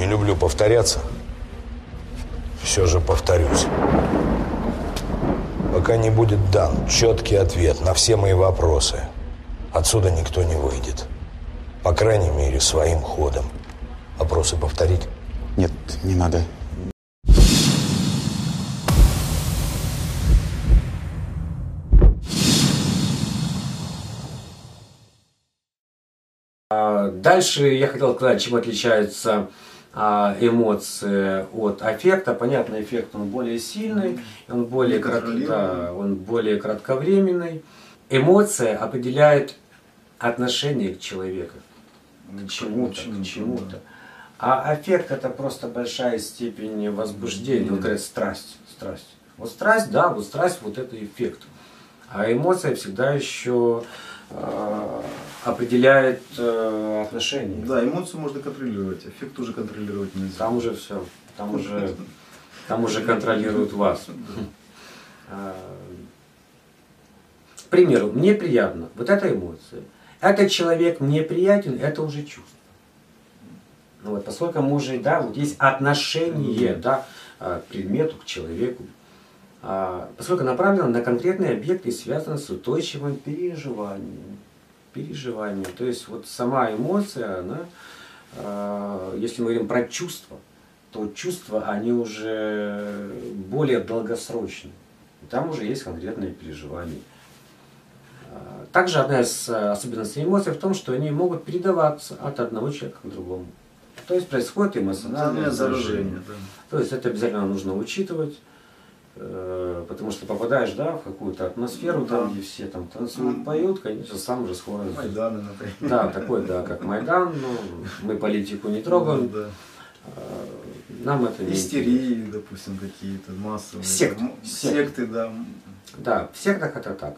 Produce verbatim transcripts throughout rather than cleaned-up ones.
люблю повторяться, все же повторюсь. Пока не будет дан четкий ответ на все мои вопросы, отсюда никто не выйдет. По крайней мере, своим ходом. Вопросы повторить? Нет, не надо. Дальше я хотел сказать, чем отличаются эмоции от аффекта. Понятно, эффект он более сильный, он более, крат... да, он более кратковременный. Эмоция определяет отношение к человеку, к чему-то, к чему-то. А аффект — это просто большая степень возбуждения, вот говорят, страсть, страсть. Вот страсть, да, вот страсть, вот это эффект. А эмоция всегда еще э, определяет э, отношения. Да, эмоцию можно контролировать, эффект уже контролировать нельзя. Там уже все, там уже, там уже контролируют вас. К примеру, мне приятно, вот эта эмоция. Этот человек мне приятен, это уже чувство. Ну вот, поскольку мы уже, да, вот есть отношение, да, к предмету, к человеку, поскольку направлено на конкретные объекты и связано с устойчивым переживанием. Переживанием. То есть вот сама эмоция, она, если мы говорим про чувства, то чувства, они уже более долгосрочные. Там уже есть конкретные переживания. Также одна из особенностей эмоций в том, что они могут передаваться от одного человека к другому. То есть происходит эмоциональное заражение. Да. То есть это обязательно нужно учитывать, потому что попадаешь, да, в какую-то атмосферу, да, там, где все там танцуют, поют, конечно, сам же скоро... Майданы, например. Да, такой, да, как Майдан, но мы политику не трогаем. Да, да. Нам это не истерии, допустим, какие-то массовые. Секты. Да, секты, да. Да, в сектах это так.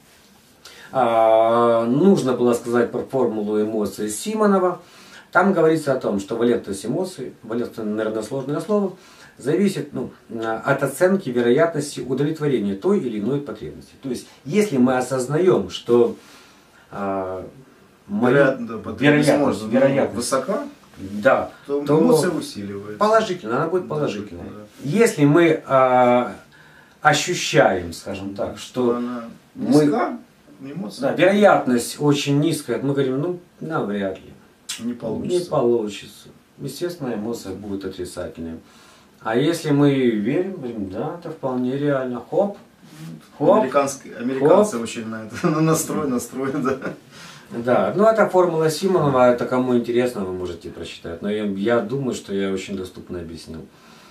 А, нужно было сказать про формулу эмоций Симонова. Там говорится о том, что валентность эмоций, валентность, наверное, сложное слово, зависит, ну, от оценки вероятности удовлетворения той или иной потребности. То есть, если мы осознаем, что а, моя Вероятно, вероятность, вероятность высока, да, то, то эмоция усиливается. Положительно, она будет положительной. Да, да. Если мы а, ощущаем, скажем так, что она мы, низка, эмоция, да, вероятность очень низкая, мы говорим, ну, навряд ли. Не получится. Не получится. Естественно, эмоция будет отрицательной. А если мы верим, говорим, да, это вполне реально. Хоп, хоп. Американские, американцы хоп. очень на это настрой, настрой, да. Да, ну это формула Симонова, это кому интересно, вы можете прочитать. Но я, я думаю, что я очень доступно объяснил.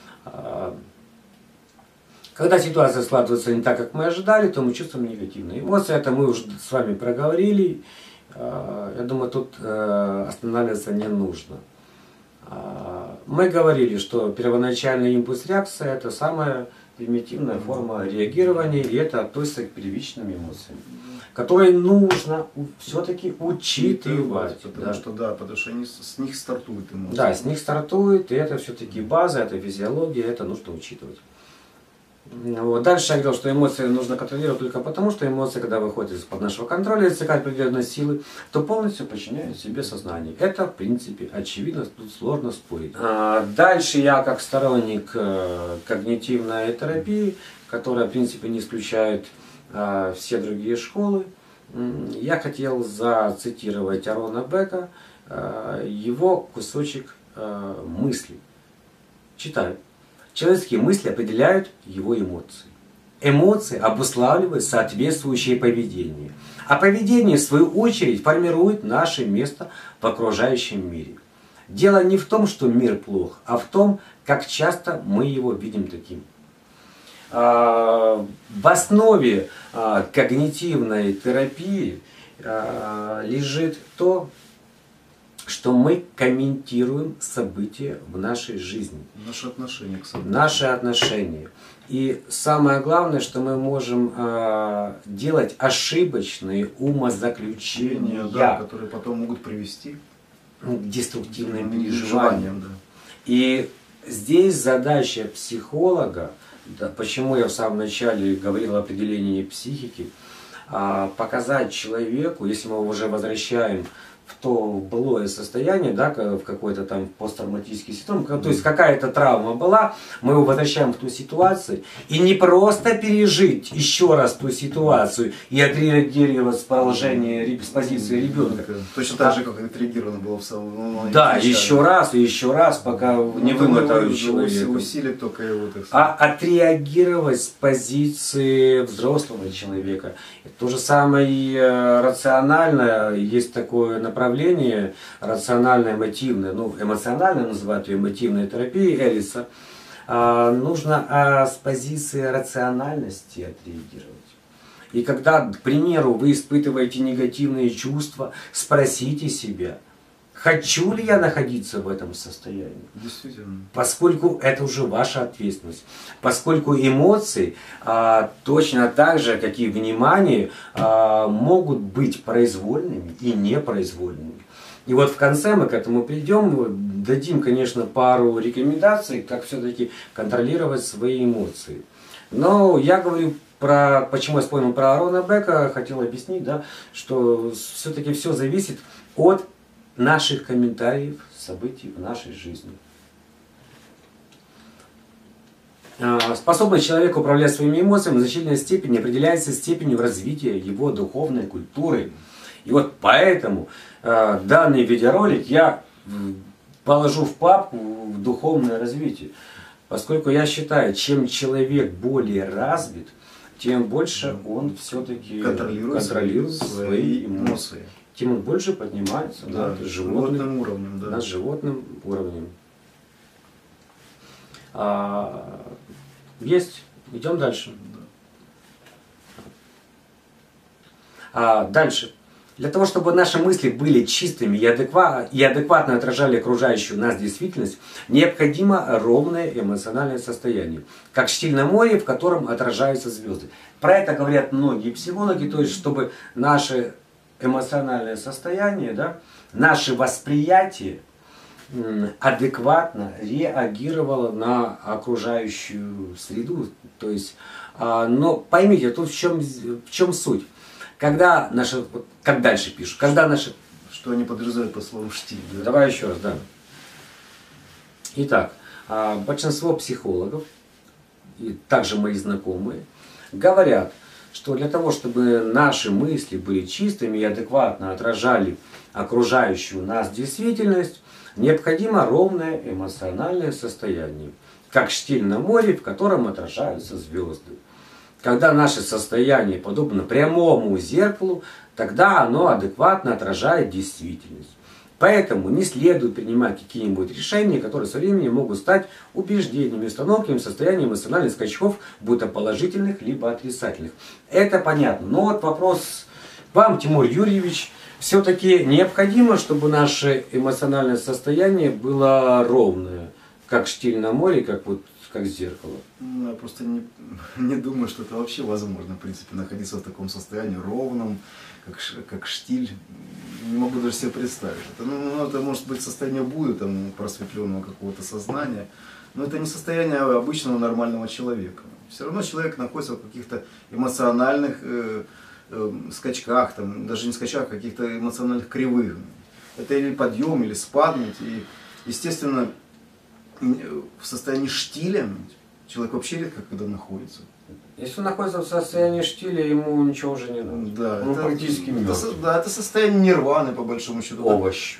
Когда ситуация складывается не так, как мы ожидали, то мы чувствуем негативные эмоции. Это мы уже с вами проговорили. Я думаю, тут останавливаться не нужно. Мы говорили, что первоначальный импульс реакция — это самая примитивная форма реагирования, и это относится к первичным эмоциям, которые нужно все-таки учитывать. Потому да. что да, потому что они, с них стартуют эмоции. Да, с них стартует, и это все-таки база, это физиология, это нужно учитывать. Вот. Дальше я говорил, что эмоции нужно контролировать только потому, что эмоции, когда выходят из-под нашего контроля, если определенной силы, то полностью подчиняют себе сознание. Это, в принципе, очевидно, тут сложно спорить. А дальше я, как сторонник э, когнитивной терапии, которая, в принципе, не исключает э, все другие школы, э, я хотел зацитировать Арона Бека, э, его кусочек э, мысли. Читаю. Человеческие мысли определяют его эмоции. Эмоции обуславливают соответствующее поведение. А поведение, в свою очередь, формирует наше место в окружающем мире. Дело не в том, что мир плох, а в том, как часто мы его видим таким. В основе когнитивной терапии лежит то, что мы комментируем события в нашей жизни. Наши отношения к событиям. Наши отношения. И самое главное, что мы можем э, делать ошибочные умозаключения, да, которые потом могут привести к деструктивным к переживаниям. Да. И здесь задача психолога, да, почему я в самом начале говорил о определении психики, э, показать человеку, если мы его уже возвращаем в то былое состояние, да, в какой-то там посттравматический синдром, то есть какая-то травма была, мы его возвращаем в ту ситуацию, и не просто пережить еще раз ту ситуацию и отреагировать с положения, с позиции ребенка. Точно так же, как отреагировано было в самом начале. Да, еще раз, и еще раз, пока не вымотают человека. Усилит только его, так сказать. А отреагировать с позиции взрослого человека. То же самое и рациональное, есть такое направление, рационально-эмотивное, ну, эмоционально называют ее эмотивной терапией Эллиса. А, нужно а, с позиции рациональности отреагировать. И когда, к примеру, вы испытываете негативные чувства, спросите себя, хочу ли я находиться в этом состоянии? Действительно. Поскольку это уже ваша ответственность. Поскольку эмоции а, точно так же, как и внимание, а, могут быть произвольными и непроизвольными. И вот в конце мы к этому придем, дадим, конечно, пару рекомендаций, как все-таки контролировать свои эмоции. Но я говорю про, почему я вспомнил про Аарона Бека, хотел объяснить, да, что все-таки все зависит от наших комментариев, событий в нашей жизни. Способность человека управлять своими эмоциями в значительной степени определяется степенью развития его духовной культуры. И вот поэтому э, данный видеоролик я положу в папку в духовное развитие. Поскольку я считаю, чем человек более развит, тем больше он все-таки контролирует, контролирует свои эмоции. Тем он больше поднимается да, над животным уровнем. Да. Над животным уровнем. А, есть. Идем дальше. А, дальше. Для того, чтобы наши мысли были чистыми и, адекват, и адекватно отражали окружающую нас действительность, необходимо ровное эмоциональное состояние, как штиль на море, в котором отражаются звезды. Про это говорят многие психологи, то есть, чтобы наше эмоциональное состояние, да, наше восприятие адекватно реагировало на окружающую среду. То есть, но поймите, тут в чем, в чем суть. Когда наши, как дальше пишут, когда наши... Что они подразумевают по слову штиль. Да? Давай еще раз, да. Итак, большинство психологов, и также мои знакомые, говорят, что для того, чтобы наши мысли были чистыми и адекватно отражали окружающую нас действительность, необходимо ровное эмоциональное состояние, как штиль на море, в котором отражаются звезды. Когда наше состояние подобно прямому зеркалу, тогда оно адекватно отражает действительность. Поэтому не следует принимать какие-нибудь решения, которые со временем могут стать убеждениями, установками, состоянием эмоциональных скачков, будто положительных, либо отрицательных. Это понятно. Но вот вопрос к вам, Тимур Юрьевич. Все-таки необходимо, чтобы наше эмоциональное состояние было ровное, как штиль на море, как вот как зеркало. Ну, я просто не, не думаю, что это вообще возможно, в принципе, находиться в таком состоянии ровном, как, как штиль. Не могу даже себе представить. Это, ну, это может быть состояние Будды, там, просветленного какого-то сознания, но это не состояние обычного нормального человека. Все равно человек находится в каких-то эмоциональных э, э, скачках, там, даже не скачках, а каких-то эмоциональных кривых. Это или подъем, или спаднуть. И, естественно, в состоянии штиля человек вообще редко когда находится. Если он находится в состоянии штиля, ему ничего уже не надо. Да, он это, практически мертв. Да, это состояние нирваны, по большому счету. Овощ.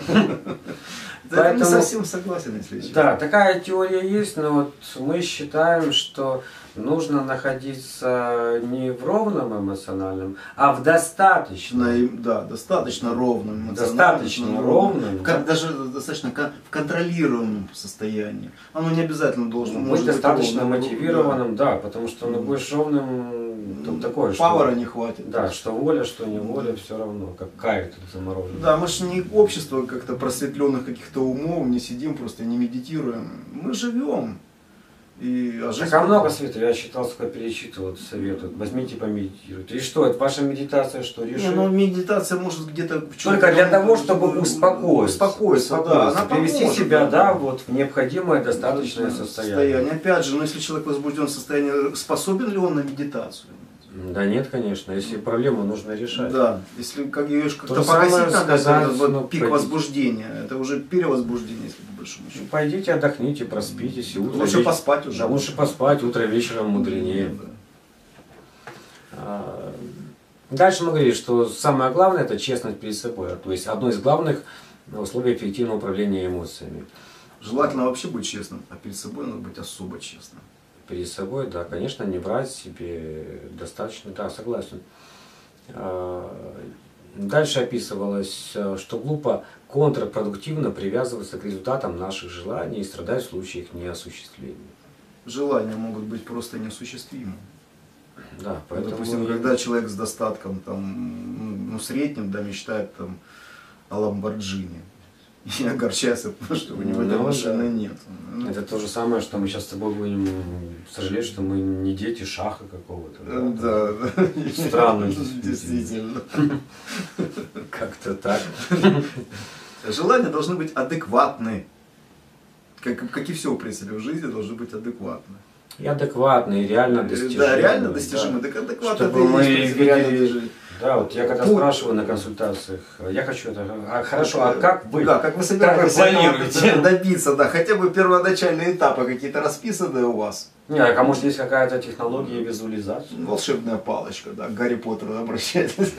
Я не совсем согласен, если честно. Да, такая теория есть, но вот мы считаем, что нужно находиться не в ровном эмоциональном, а в достаточном. Да, достаточно ровном. Достаточно ровном. Да. Даже достаточно в контролируемом состоянии. Оно не обязательно должно быть достаточно ровным, мотивированным, да. да, потому что оно будешь ровным, там такое, что... Пауэра не хватит. Да, что воля, что не воля, все равно, как кайф тут замороженный. Да, мы же не общество как-то просветленных каких-то умов, не сидим просто, не медитируем. Мы живем. И, а, так, а много советов, я читал, сколько перечитывал советуют. Возьмите, помедитируйте. И что, это ваша медитация, что решит? Ну, медитация может где-то... Только для того, чтобы успокоиться. Успокоиться, да. Она привести поможет, себя, да, да, вот в необходимое достаточное состояние. состояние. Опять же, но если человек в возбужденном состоянии, способен ли он на медитацию? Да нет, конечно. Если проблему нужно решать. Да, если как ее как-то же погасить самое надо, сказать, это вот ну, пик пойдите. возбуждения, это уже перевозбуждение, если по большому счету. Ну, пойдите отдохните, проспитесь. И утро Лучше веч- поспать уже. Да, лучше поспать, утро вечером мудренее. Да. А, Дальше мы говорили, что самое главное это честность перед собой. То есть одно из главных условий эффективного управления эмоциями. Желательно вообще быть честным, а перед собой надо быть особо честным. Перед собой, да, конечно, не врать себе достаточно, да, согласен. А, Дальше описывалось, что глупо контрпродуктивно привязываться к результатам наших желаний и страдать в случае их неосуществления. Желания могут быть просто неосуществимы. Да, поэтому... Допустим, когда человек с достатком, там, ну, средним, да, мечтает там, о Ламборджини. И огорчается, потому что у него этой Ну, машины да. нет. Ну, Это то же самое, что мы сейчас с тобой будем сожалеть, что мы не дети шаха какого-то. Да, да. Странно, Действительно. Как-то так. Желания должны быть адекватны. Как, как и все, в принципе, в жизни должны быть адекватны. И адекватные, и реально достижимые. Да, реально достижимы. Так адекватно Чтобы ты мы есть, в принципе, реально видели- достижимы. Да, вот я когда Путь. спрашиваю на консультациях, я хочу это, а, хорошо, а как вы? Да, как вы собираетесь Как вы этого планируете? добиться, да, хотя бы первоначальные этапы какие-то расписаны у вас. Не, а может есть какая-то технология визуализации? Волшебная палочка, да, к Гарри Поттеру обращайтесь.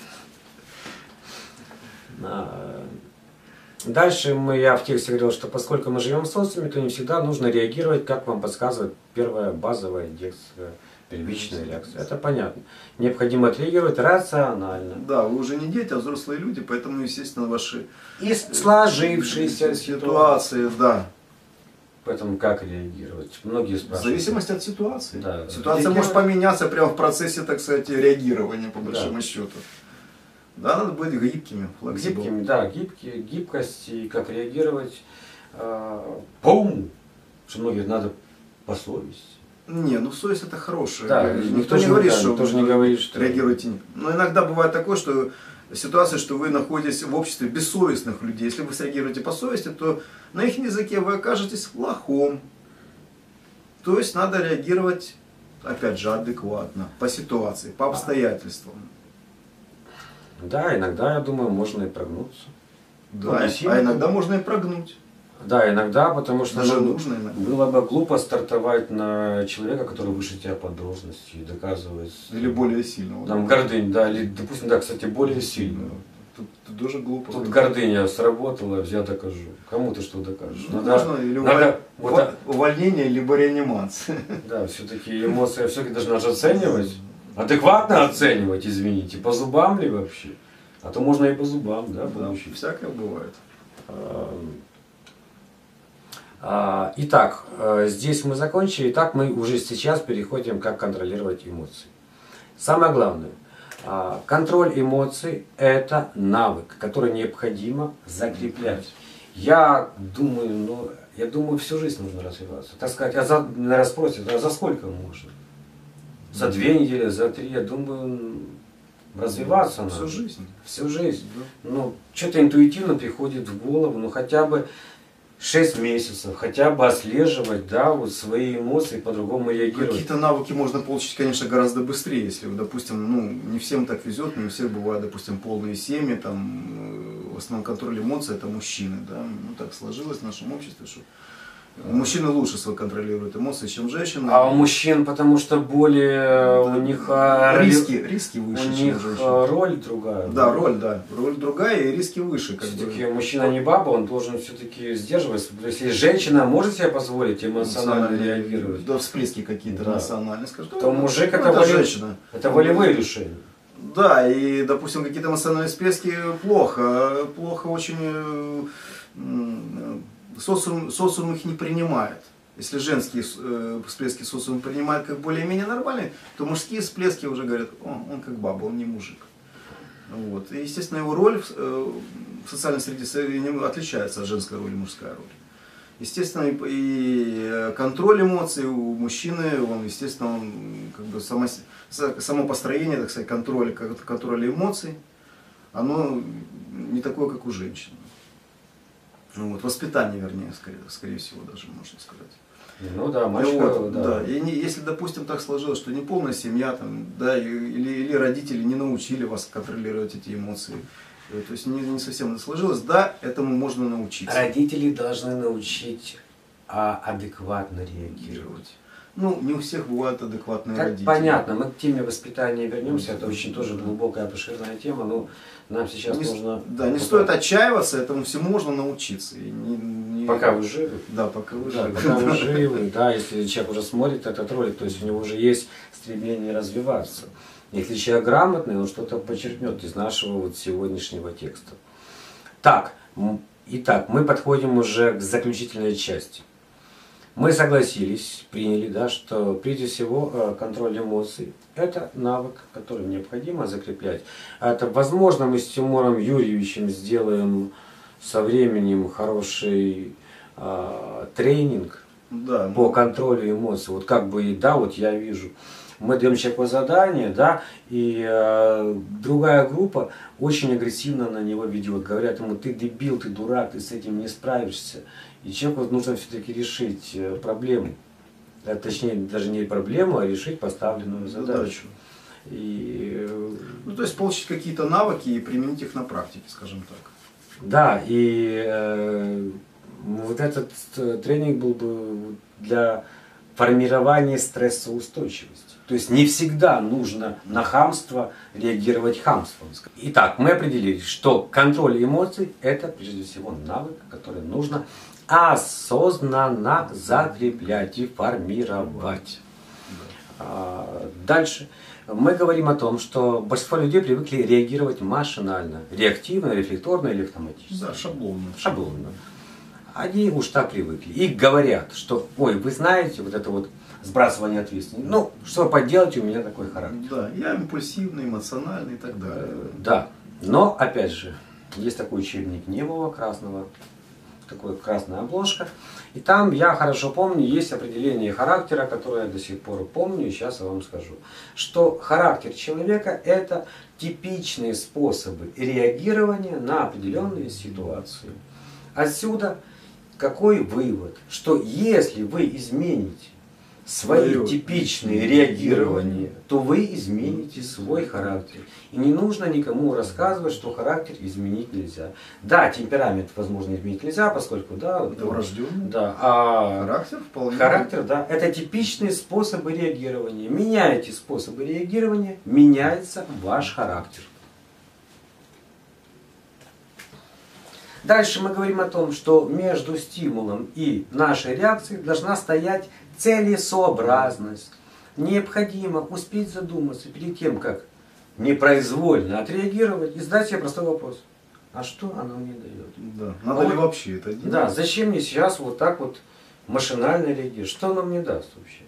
А, Дальше мы, я в тексте говорил, что поскольку мы живем в социуме, то не всегда нужно реагировать, как вам подсказывает первая базовая детская первичная реакция. Это понятно. Необходимо отреагировать рационально. Да, вы уже не дети, а взрослые люди, поэтому, естественно, ваши И сложившиеся ситуации. ситуации, да, Поэтому как реагировать? Многие в спрашивают. зависимости от ситуации. Да. Ситуация может поменяться прямо в процессе, так сказать, реагирования, по большому Да. счету. Да, надо быть гибкими, flexible. Гибкими, да, гибкие, гибкость и как реагировать э, по уму. Что многие надо по совести. Не, ну совесть это хорошая. Да, никто, никто не же говорит, да, что никто же не говорит, что- реагируйте. Но иногда бывает такое, что ситуация, что вы находитесь в обществе бессовестных людей. Если вы среагируете по совести, то на их языке вы окажетесь лохом. То есть надо реагировать, опять же, адекватно, по ситуации, по обстоятельствам. Да, иногда, я думаю, можно и прогнуться. Да, Ну, не сильно. а иногда можно и прогнуть. Да, иногда, потому что Даже ну, нужно иногда. было бы глупо стартовать на человека, который выше тебя по должности и доказывать Или более сильного. нам гордынь, да, или, допустим, да, кстати, более сильную. Тут, тут тоже глупо. Тут гордыня сработала, я докажу. Кому ты что докажешь? Ну, Надо- можно или надо- уволь- вот уволь- так- увольнение, либо реанимация. Да, все-таки эмоции все-таки должны же оценивать. Адекватно оценивать, извините, по зубам ли вообще? А то можно и по зубам, да, Да, получить. всякое бывает. А, Итак, э, здесь мы закончили. Итак, мы уже сейчас переходим, как контролировать эмоции. Самое главное, а, контроль эмоций – это навык, который необходимо закреплять. Я думаю, ну, я думаю, всю жизнь нужно развиваться. Так сказать, а за, наверное, спросят, а за сколько можно? За две недели, за три, я думаю, развиваться надо. Всю жизнь. Всю жизнь. Да. Ну, что-то интуитивно приходит в голову, ну хотя бы шесть месяцев, хотя бы отслеживать, да, вот свои эмоции, по-другому реагировать. Какие-то навыки можно получить, конечно, гораздо быстрее, если, допустим, ну, не всем так везет, не у всех бывают, допустим, полные семьи, там, э, в основном контроль эмоций это мужчины, да, ну, так сложилось в нашем обществе, что мужчины лучше свои контролируют эмоции, чем женщины. А у мужчин, потому что более у них а, риски, риски у выше, чем у них женщин. а, роль другая. Да, роль, да, роль другая и риски выше. Как Все-таки бы. мужчина не баба, он должен все-таки сдерживать. Если женщина может себе позволить эмоционально реагировать, Да, всплески какие-то Да. эмоциональные, скажем. то ну, мужик ну, это, воле- женщина. это волевые решения. Да, и, допустим, какие-то эмоциональные всплески плохо, плохо очень, э, м, социум, социум их не принимает. Если женские э, всплески социум принимает как более-менее нормальные, то мужские всплески уже говорят, о, он как баба, он не мужик. Вот. И, естественно, его роль в, э, в социальной среде отличается от женской роли и мужская роль. Естественно, и, и контроль эмоций у мужчины, он, естественно, он, как бы само, само построение, так сказать, контроля, контроля эмоций, оно не такое, как у женщин. Ну, вот, воспитание, вернее, скорее, скорее всего, даже можно сказать. Ну да, мальчика, вот, да. да. И не, если, допустим, так сложилось, что не полная семья, там, да, или, или родители не научили вас контролировать эти эмоции, то есть не, не совсем это сложилось, да, этому можно научиться. Родители должны научить а, адекватно реагировать. Ну, не у всех бывают адекватные Так, родители. понятно, мы к теме воспитания вернемся, это очень тоже глубокая, обширная тема, но нам сейчас не, нужно... Да, не стоит отчаиваться, этому всему можно научиться. И не, не... Пока вы живы. Да, пока вы Да, живы. пока вы живы, да, если человек уже смотрит этот ролик, то есть у него уже есть стремление развиваться. Если человек грамотный, он что-то подчеркнет из нашего вот сегодняшнего текста. Так, итак, мы подходим уже к заключительной части. Мы согласились, приняли, да, что прежде всего контроль эмоций – это навык, который необходимо закреплять. Это, возможно, мы с Тимуром Юрьевичем сделаем со временем хороший э, тренинг да, по контролю эмоций. Вот как бы, да, вот я вижу, мы даем человеку задание, да, и э, другая группа очень агрессивно на него ведет. Говорят ему: ты дебил, ты дурак, ты с этим не справишься. И человеку нужно все-таки решить проблему. А, точнее, даже не проблему, а решить поставленную задачу. И, ну, то есть получить какие-то навыки и применить их на практике, скажем так. Да, и э, вот этот тренинг был бы для формирования стрессоустойчивости. То есть не всегда нужно на хамство реагировать хамством. Итак, мы определили, что контроль эмоций – это прежде всего навык, который нужно осознанно закреплять и формировать. Дальше мы говорим о том, что большинство людей привыкли реагировать машинально, реактивно, рефлекторно или автоматически. Да, шаблонно. Шаблонно. Они уж так привыкли. И говорят, что, ой, вы знаете, вот это вот сбрасывание ответственности. Ну, что вы поделаете, у меня такой характер. Да, я импульсивный, эмоциональный и так далее. Да, но, опять же, есть такой учебник Немова красного, такой красная обложка. И там, я хорошо помню, есть определение характера, которое я до сих пор помню, и сейчас я вам скажу. Что характер человека – это типичные способы реагирования на определенные ситуации. Отсюда какой вывод? Что если вы измените свои Свое типичные реагирования, то вы измените свой характер. И не нужно никому рассказывать, что характер изменить нельзя. Да, темперамент, возможно, изменить нельзя, поскольку, да, Это врожденный. да, а характер вполне. Характер, да, это типичные способы реагирования. Меняете способы реагирования, меняется ваш характер. Дальше мы говорим о том, что между стимулом и нашей реакцией должна стоять целесообразность. Необходимо успеть задуматься перед тем, как непроизвольно отреагировать и задать себе простой вопрос. А что она мне дает? Да. Надо а ли вот, вообще это делать? Да, зачем мне сейчас вот так вот машинально реагировать? Что она мне даст вообще?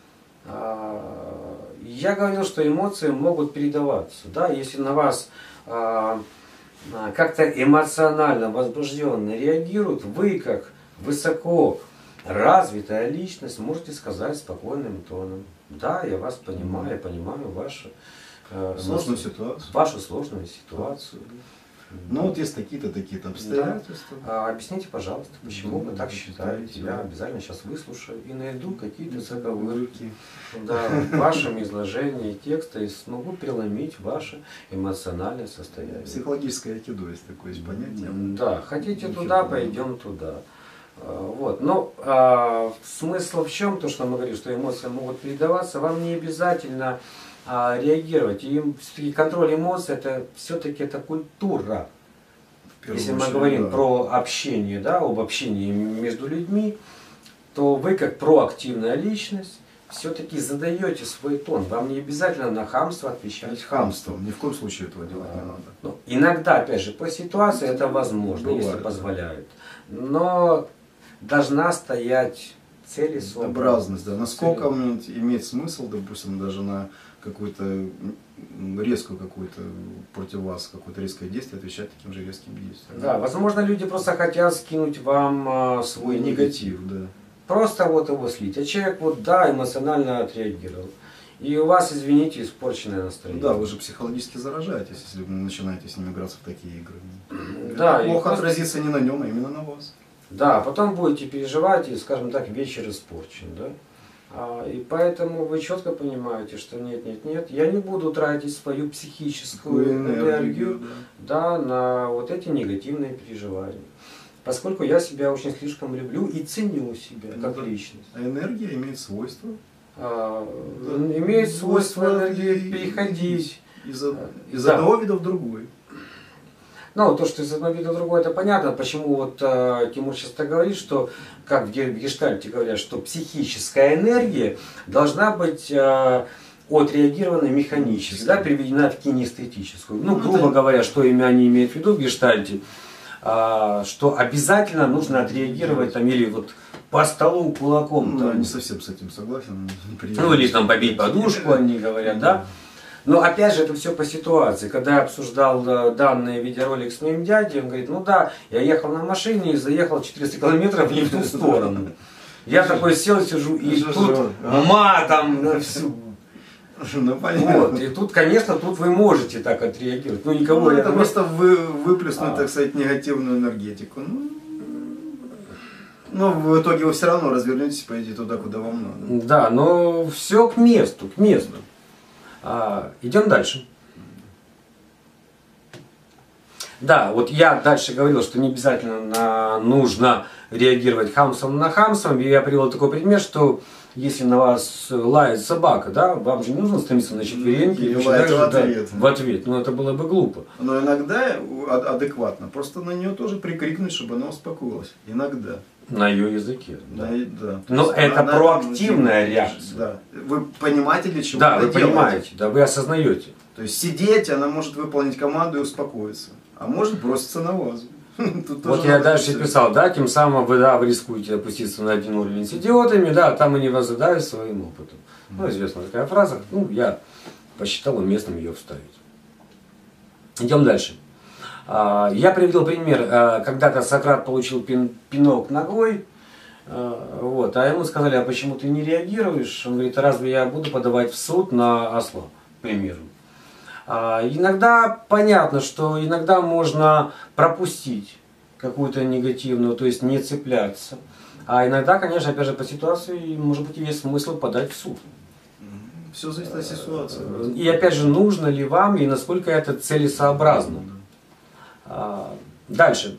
А, я говорил, что эмоции могут передаваться. Да? Если на вас а, как-то эмоционально возбужденно реагируют, вы как высоко развитая личность можете сказать спокойным тоном: да, я вас понимаю, я понимаю вашу э, сложную ситуацию. Вашу сложную ситуацию. Ну вот есть такие-то, такие-то обстоятельства. Да. А, объясните, пожалуйста, почему Ну, вы так считаете? считаете, Я да. обязательно сейчас выслушаю и найду какие-то заговорки, Руки. да, в вашем изложении текста и смогу переломить ваше эмоциональное состояние. Психологическое айкидо есть такое есть понятие. Да, хотите Ничего туда, подобного. пойдем туда. Вот. Но а, смысл в чем? То, что мы говорим, что эмоции могут передаваться, вам не обязательно а, реагировать. И все-таки контроль эмоций это все-таки это культура. Если мы очередь, говорим да. про общение, да, об общении между людьми, то вы как проактивная личность все-таки задаете свой тон. Вам не обязательно на хамство отвечать. Хамством. Ни в коем случае этого делать не надо. Ну, иногда, опять же, по ситуации это возможно, Бывает, если да. позволяет. Но должна стоять целесообразность. Образность, да. Насколько мне имеет смысл, допустим, даже на какую-то резкую какую-то против вас, какое-то резкое действие отвечать таким же резким действием. Да, возможно, люди просто хотят скинуть вам а, свой негатив. да. Просто вот его слить. А человек вот, да, эмоционально отреагировал. и у вас, извините, испорченное настроение. Да, вы же психологически заражаетесь, если вы начинаете с ним играться в такие игры. Да, это плохо и отразится не на нем, а именно на вас. Да, потом будете переживать, и, скажем так, вечер испорчен, да. А, и поэтому вы четко понимаете, что нет, нет, нет, я не буду тратить свою психическую энергию, энергию да. Да, на вот эти негативные переживания. Поскольку я себя очень слишком люблю и ценю себя как да. личность. А энергия имеет свойство? А, да. Имеет свойство энергии переходить из, из да. одного вида в другой. Ну, то, что из одного вида в другое, это понятно. Почему вот э, Тимур сейчас так говорит, что, как в гештальте говорят, что психическая энергия должна быть э, отреагирована механически, да, переведена в кинестетическую. Ну, грубо ну, говоря, что имя они имеют в виду в гештальте, э, что обязательно нужно отреагировать там или вот по столу кулаком. Ну, там. не совсем с этим согласен. Ну, или там побить подушку, они говорят, да. Но опять же, это все по ситуации. Когда я обсуждал данный видеоролик с моим дядей, он говорит, ну да, я ехал на машине и заехал четыреста километров не в ту сторону. Я такой сел, сижу, и тут матом на всю. Ну, понятно. Вот. И тут, конечно, тут вы можете так отреагировать. Ну, никого ну, я... это просто вы, выплеснуть, а. так сказать, негативную энергетику. Ну, но в итоге вы все равно развернетесь и пойдете туда, куда вам надо. Да, но все к месту, к месту. А, идем дальше. Да, вот я дальше говорил, что не обязательно на, нужно реагировать хамсом на хамсом. И я привел такой пример, что если на вас лает собака, да, вам же не нужно стремиться на четвереньки и лаять в ответ. Да, в ответ. Ну это было бы глупо. Но иногда адекватно. Просто на нее тоже прикрикнуть, чтобы она успокоилась. Иногда. На ее языке. Да. Да, да. Но это она, проактивная она, реакция. Да. Вы понимаете, для чего да, вы вы делаете. понимаете, да, вы осознаете. То есть сидеть, она может выполнить команду и успокоиться. А может броситься на вазу. Вот я дальше писал, да, тем самым вы, да, вы рискуете опуститься на один уровень с идиотами, да, там они вас задают своим опытом. Ну, известна такая фраза, ну, я посчитал уместным ее вставить. Идем дальше. Я привел пример, когда-то Сократ получил пинок ногой, вот, а ему сказали, а почему ты не реагируешь? Он говорит, разве я буду подавать в суд на осла, к примеру. А, иногда понятно, что иногда можно пропустить какую-то негативную, то есть не цепляться. А иногда, конечно, опять же по ситуации, может быть, есть смысл подать в суд. Все зависит от ситуации. И опять же, нужно ли вам и насколько это целесообразно. А, дальше.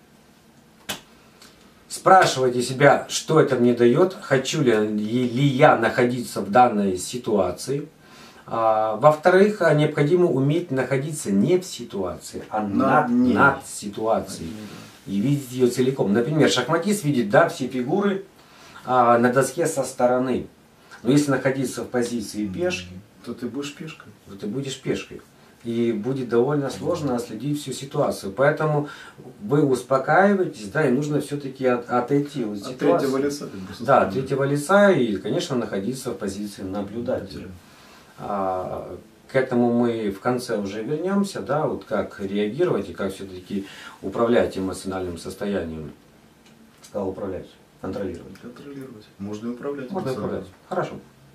Спрашивайте себя, что это мне дает, хочу ли, ли я находиться в данной ситуации. А, во-вторых, необходимо уметь находиться не в ситуации, а над, над ситуацией. И видеть ее целиком. Например, шахматист видит, да, все фигуры а, на доске со стороны. Но если находиться в позиции пешки, то ты будешь пешкой. То ты будешь пешкой. И будет довольно сложно отследить всю ситуацию. Поэтому вы успокаиваетесь, да, и нужно все-таки от, отойти от ситуации. От третьего лица. Да, от третьего лица и, конечно, находиться в позиции наблюдателя. А, к этому мы в конце уже вернемся, да, вот как реагировать и как все-таки управлять эмоциональным состоянием. Сказал управлять, контролировать. Контролировать. Можно управлять. Можно управлять. Хорошо.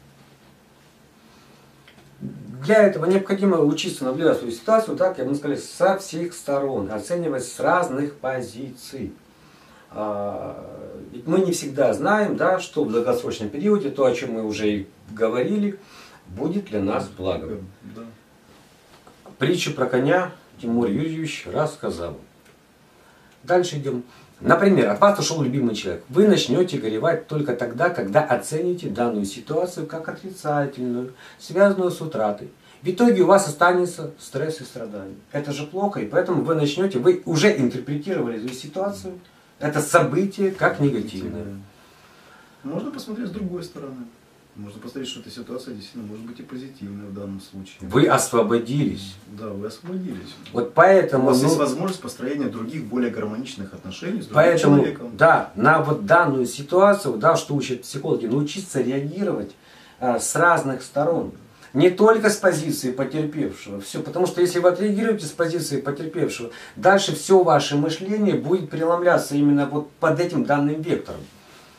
Для этого необходимо учиться наблюдать свою ситуацию, так, я бы сказал, со всех сторон, оценивать с разных позиций. Ведь мы не всегда знаем, да, что в долгосрочном периоде, то, о чем мы уже и говорили, будет для нас благом. Да. Притчу про коня Тимур Юрьевич рассказал. Дальше идем. Например, от вас ушел любимый человек. Вы начнете горевать только тогда, когда оцените данную ситуацию как отрицательную, связанную с утратой. В итоге у вас останется стресс и страдания. Это же плохо, и поэтому вы начнете, вы уже интерпретировали эту ситуацию, это событие как негативное. Можно посмотреть с другой стороны. Можно посмотреть, что эта ситуация действительно может быть и позитивная в данном случае. Вы освободились. Да, вы освободились. Вот поэтому... У вас ну, есть возможность построения других, более гармоничных отношений с другим поэтому, человеком. Да, на вот данную ситуацию, да, что учат психологи, научиться реагировать а, с разных сторон. Не только с позиции потерпевшего. Все, потому что если вы отреагируете с позиции потерпевшего, дальше все ваше мышление будет преломляться именно вот под этим данным вектором.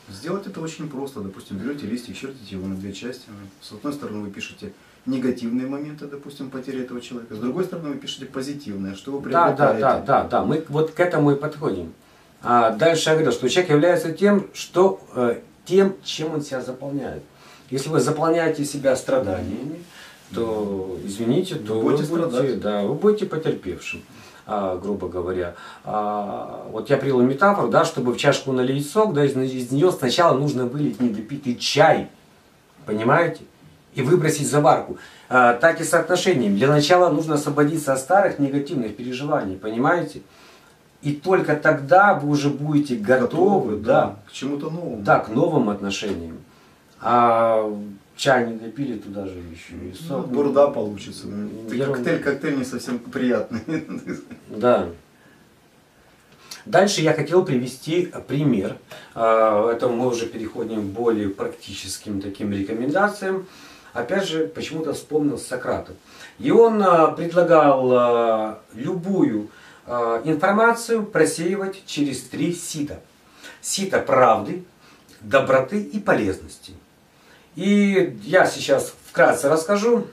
Сделать это очень просто. Допустим, берете листик, чертите его на две части. С одной стороны вы пишете негативные моменты, допустим, потери этого человека. С другой стороны вы пишете позитивные, что вы Да, приобретаете. да, да, да, да. Мы вот к этому и подходим. А дальше я говорил, что человек является тем, что, э, тем, чем он себя заполняет. Если вы заполняете себя страданиями, то, извините, то вы вы будете, будете, да, вы будете потерпевшим, а, грубо говоря. А, вот я привел метафору, да, чтобы в чашку налить сок, да, из, из нее сначала нужно вылить недопитый чай, понимаете, и выбросить заварку. А, так и с отношениями. Для начала нужно освободиться от старых негативных переживаний, понимаете? И только тогда вы уже будете готовы, готовы да, да, к чему-то новому. Да, к новым отношениям. А чай не допили, туда же еще и сок. Ну, бурда получится. Я... Коктейль, коктейль не совсем приятный. Да. Дальше я хотел привести пример. Это мы уже переходим к более практическим таким рекомендациям. Опять же, почему-то вспомнил Сократа. И он предлагал любую информацию просеивать через три сита. Сито правды, доброты и полезности. И я сейчас вкратце расскажу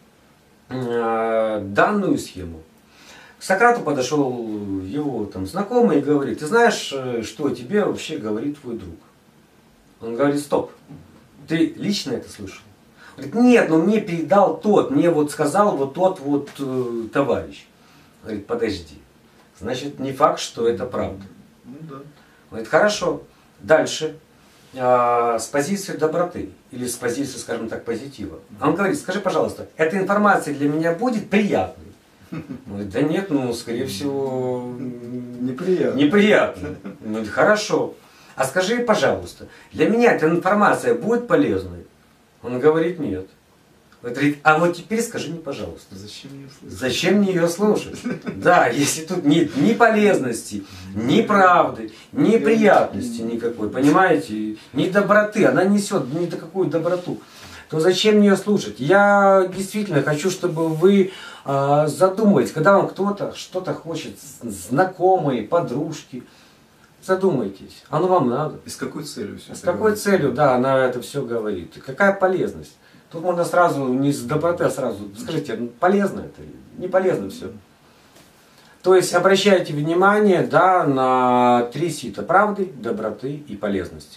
э, данную схему. К Сократу подошел его там знакомый и говорит: ты знаешь, что тебе вообще говорит твой друг? Он говорит: стоп, ты лично это слышал? Он говорит: нет, но мне передал тот, мне вот сказал вот тот вот э, товарищ. Он говорит: подожди, значит не факт, что это правда. Ну да. Он говорит: хорошо, дальше. С позиции доброты или с позиции, скажем так, позитива. А он говорит: скажи, пожалуйста, эта информация для меня будет приятной? Он говорит: да нет, ну, скорее всего, неприятно. неприятно. Он говорит: хорошо. А скажи, пожалуйста, для меня эта информация будет полезной? Он говорит: нет. Он говорит: а вот теперь скажи мне, пожалуйста, зачем мне слушать? Зачем мне ее слушать? Да, если тут нет ни полезности, ни правды, ни приятности никакой, понимаете, ни доброты, она несет ни до какую доброту, то зачем мне ее слушать? Я действительно хочу, чтобы вы э, задумались, когда вам кто-то что-то хочет, знакомые, подружки, задумайтесь, оно вам надо. И с какой целью все С какой целью, да, она это все говорит? Какая полезность? Тут можно сразу, не с доброты, а сразу, скажите, полезно это или не полезно все? То есть обращайте внимание, да, на три сита: правды, доброты и полезности.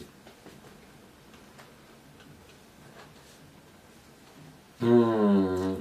Это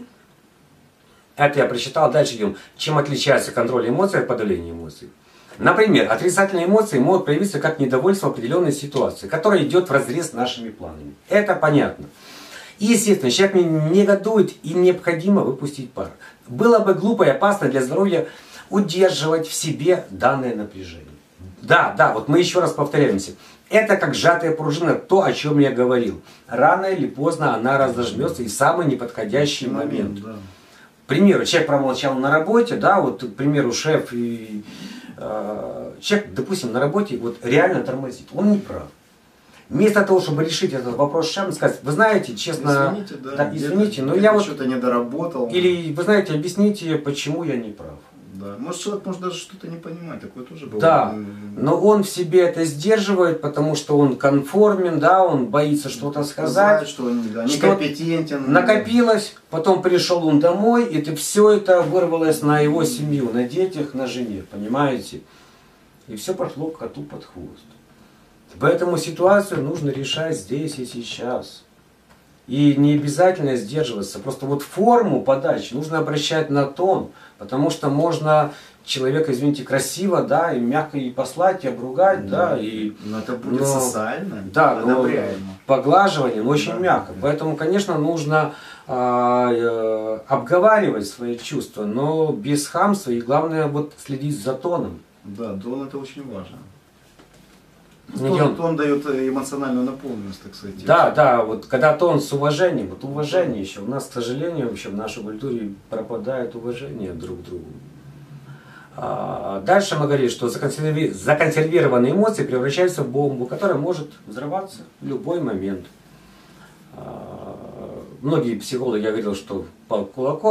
я прочитал, дальше идем. Чем отличается контроль эмоций от подавления эмоций? Например, отрицательные эмоции могут проявиться как недовольство определенной ситуации, которая идет вразрез с нашими планами. Это понятно. И, естественно, человек негодует и необходимо выпустить пар. Было бы глупо и опасно для здоровья удерживать в себе данное напряжение. Да, да, вот мы еще раз повторяемся. Это как сжатая пружина, то, о чем я говорил. Рано или поздно она разожмется и в самый неподходящий момент. Да. К примеру, человек промолчал на работе, да, вот, к примеру, шеф и э, человек, допустим, на работе вот реально тормозит. Он не прав. Вместо того, чтобы решить этот вопрос шефом, сказать: вы знаете, честно, извините, да, да, извините, но я вот что-то не доработал. Или, вы знаете, объясните, почему я не прав. Да. Может, человек может даже что-то не понимать, такое тоже бывает. Да, но он в себе это сдерживает, потому что он конформен, да, он боится что-то сказать. Сказать, что он да, что некомпетентен. Накопилось, потом пришел он домой, и это, все это вырвалось на его семью, на детях, на жене, понимаете? И все пошло коту под хвост. Поэтому ситуацию нужно решать здесь и сейчас. И не обязательно сдерживаться. Просто вот форму подачи нужно обращать на тон. Потому что можно человека, извините, красиво, да, и мягко и послать, и обругать, да, да и... Но это будет но, социально, да, одобряемо. Поглаживание, но очень да, мягко. да. Поэтому, конечно, нужно э, э, обговаривать свои чувства, но без хамства. И главное, вот следить за тоном. Да, тон это очень важно. Тон, Тон, тон дает эмоциональную наполненность, так сказать. Да, да, вот когда тон с уважением, вот уважение еще. У нас, к сожалению, вообще в нашей культуре пропадает уважение друг к другу. А дальше мы говорим, что законсерви... законсервированные эмоции превращаются в бомбу, которая может взорваться в любой момент. А многие психологи, я говорил, что по кулаком